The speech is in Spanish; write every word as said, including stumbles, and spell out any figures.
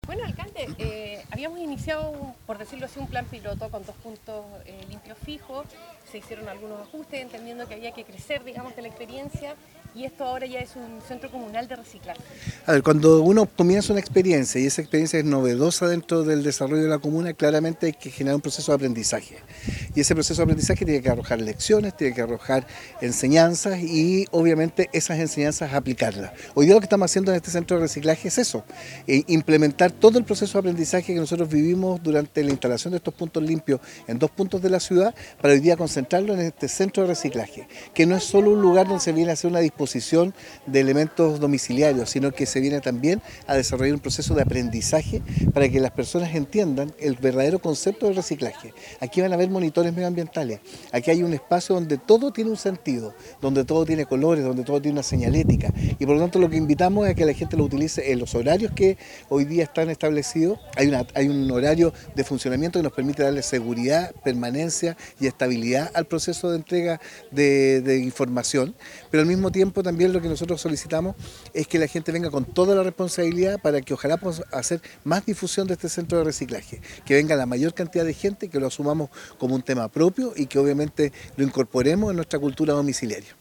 Bueno, alcalde, eh, habíamos iniciado, un- por decirlo así, un plan piloto con dos puntos eh, limpios fijos. Se hicieron algunos ajustes, entendiendo que había que crecer, digamos, de la experiencia, y esto ahora ya es un centro comunal de reciclaje. A ver, cuando uno comienza una experiencia y esa experiencia es novedosa dentro del desarrollo de la comuna, claramente hay que generar un proceso de aprendizaje. Y ese proceso de aprendizaje tiene que arrojar lecciones, tiene que arrojar enseñanzas y obviamente esas enseñanzas aplicarlas. Hoy día lo que estamos haciendo en este centro de reciclaje es eso, eh, implementar todo el proceso de aprendizaje que nosotros vivimos durante la instalación de estos puntos limpios en dos puntos de la ciudad para hoy día concentrarlo en este centro de reciclaje, que no es solo un lugar donde se viene a hacer una disposición de elementos domiciliarios, sino que se viene también a desarrollar un proceso de aprendizaje para que las personas entiendan el verdadero concepto del reciclaje. Aquí van a haber monitores medioambientales, aquí hay un espacio donde todo tiene un sentido, donde todo tiene colores, donde todo tiene una señalética y por lo tanto lo que invitamos es a que la gente lo utilice en los horarios que hoy día están establecidos. Hay, una, hay un horario de funcionamiento que nos permite darle seguridad, permanencia y estabilidad al proceso de entrega de, de información, pero al mismo tiempo también lo que nosotros solicitamos es que la gente venga con toda la responsabilidad para que ojalá podamos hacer más difusión de este centro de reciclaje, que venga la mayor cantidad de gente, que lo asumamos como un tema propio y que obviamente lo incorporemos en nuestra cultura domiciliaria.